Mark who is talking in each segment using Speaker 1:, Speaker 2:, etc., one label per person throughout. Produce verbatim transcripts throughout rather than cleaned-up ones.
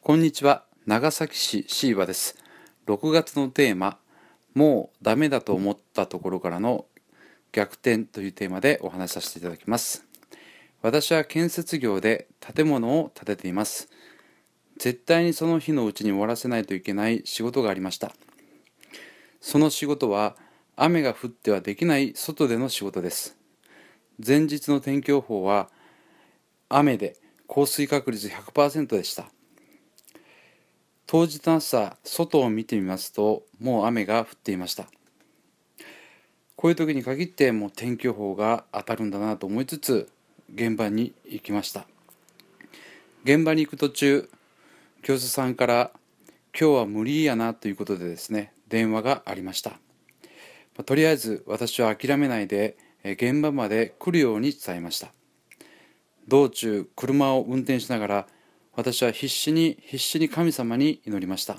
Speaker 1: こんにちは。長崎市シーワです。ろくがつのテーマ、もうダメだと思ったところからの逆転というテーマでお話しさせていただきます。私は建設業で建物を建てています。絶対にその日のうちに終わらせないといけない仕事がありました。その仕事は雨が降ってはできない外での仕事です。前日の天気予報は雨で降水確率ひゃくパーセントでした。当日の朝、外を見てみますと、もう雨が降っていました。こういう時に限ってもう天気予報が当たるんだなと思いつつ、現場に行きました。現場に行く途中、業者さんから今日は無理やなということでですね、電話がありました。とりあえず私は諦めないで現場まで来るように伝えました。道中、車を運転しながら私は必死に必死に神様に祈りました。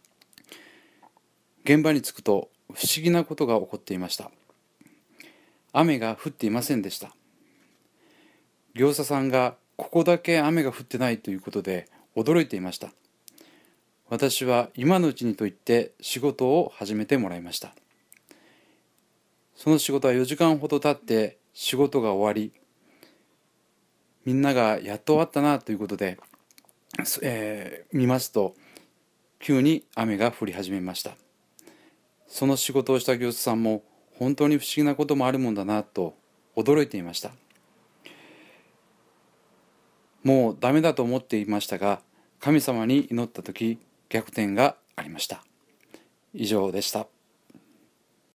Speaker 1: 現場に着くと不思議なことが起こっていました。雨が降っていませんでした。業者さんがここだけ雨が降ってないということで驚いていました。私は今のうちにと言って仕事を始めてもらいました。その仕事はよじかんほど経って仕事が終わり、みんながやっと終わったなということで、えー、見ますと急に雨が降り始めました。その仕事をした業者さんも本当に不思議なこともあるもんだなと驚いていました。もうダメだと思っていましたが、神様に祈った時逆転がありました。以上でした。